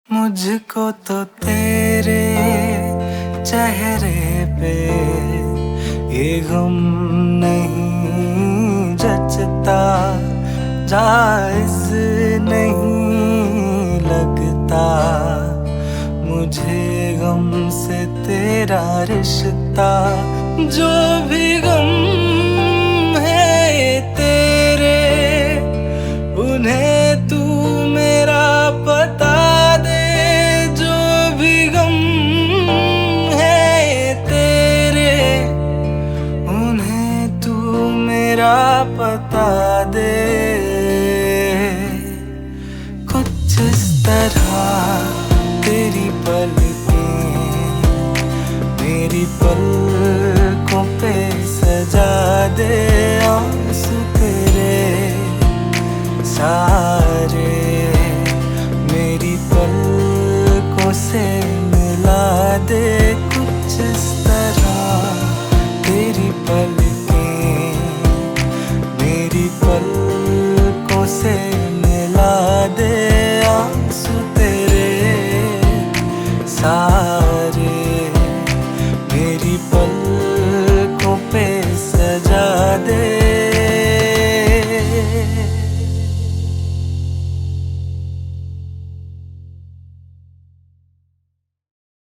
मुझको तो तेरे चेहरे पे ये गम नहीं जचता, जायज नहीं लगता मुझे गम से तेरा रिश्ता। जो भी गम है ये तेरे, उन्हें तू मेरा पता दे। जो भी गम है ये तेरे, उन्हें तू मेरा पता दे। कुछ इस तरह तेरी पलकें मेरी पलकों पे सजा दे। आंसू तेरे सारे मेरी पलकों से मिला दे। कुछ इस